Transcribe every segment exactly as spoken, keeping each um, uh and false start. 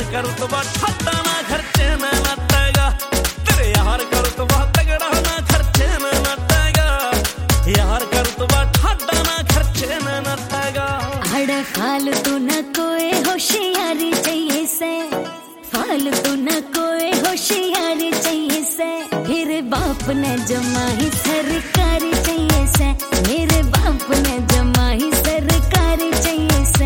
का रुतबा ठट्टा ना खर्चे ना नटेगा, तेरे यार का रुतबा तगड़ा ना खर्चे ना नटेगा, यार का रुतबा ठट्टा ना खर्चे ना नटेगा। अड़ फालतू न कोई होशियारी चाहिए से, फालतू न कोई होशियारी चाहिए से, मेरे बाप ने जमाई सरकारी चाहिए से, मेरे बाप ने जमाई सरकारी चाहिए से।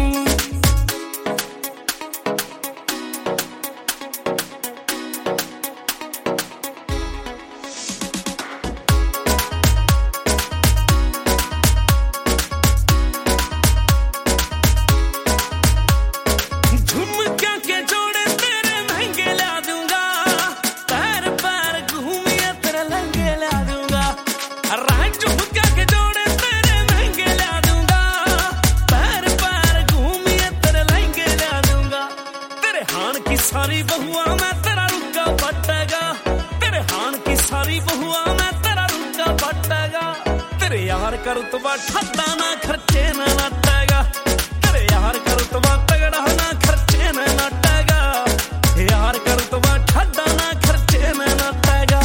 सारी बहुआ मैं तेरा रुका पटेगा, तेरे हान की सारी बहुआ मैं तेरा रुका पटेगा, तेरे यार का रुतबा ठट्टा ना खर्चे ना नटेगा, तेरे यार का रुतबा तगड़ा ना खर्चे ना नटेगा, यार का रुतबा ठट्टा ना खर्चे ना नटेगा।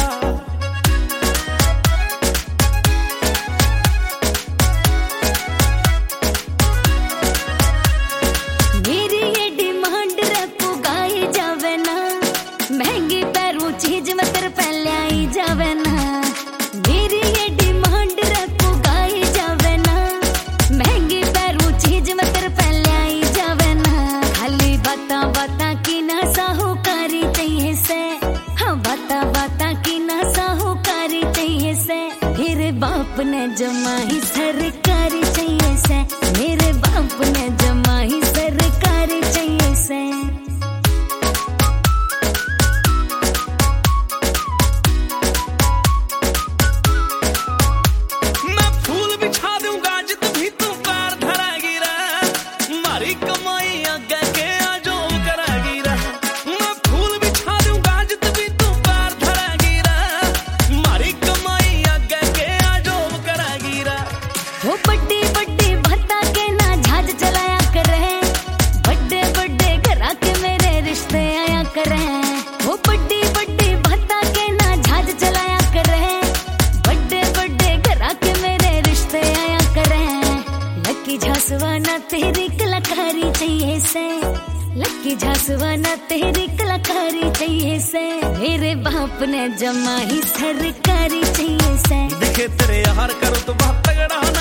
मेरी ये डिमांड रे पुगाई जावे ना, महंगी पैरू चीज में तेरे पहले आई जावे ना, मेरी ये डिमांड रे पुगाई जावे ना, महंगी पैरू चीज में तेरे पहले आई जावे ना। खाली बाता बाता की ना साहूकारी चाहिए से, हाँ बाता बाता की ना साहूकारी चाहिए से, मेरे बाप ने जमाई सरकारी चाहिए से, मेरे बाप ने जमाई सरकारी चाहिए से। मैं फूल बिछा दूंगा जित भी तू पैर धरागी रे, मारी कमाई आगे के आजोब करागी रे, मैं फूल बिछा दूंगा जित भी तू पैर धरागी रे, मारी कमाई आगे के आजोब करागी रे। वो बड्डी बड्डी भत्ता के ना जहाज चलाया करे, बड्डे बड्डे घरा के मेरे रिश्ते आया करे, वो बड्डी बड्डी भत्ता के ना जहाज चलाया करे, बड्डे बड्डे घरा के मेरे रिश्ते आया करे। लक्की झांसवाना तेरी कलाकारी चाहिए से, लक्की झांसवाना तेरी कलाकारी चाहिए से, मेरे बाप ने जमाई सरकारी चाहिए से। दिखे तेरे यार का रुतबा तगड़ा ना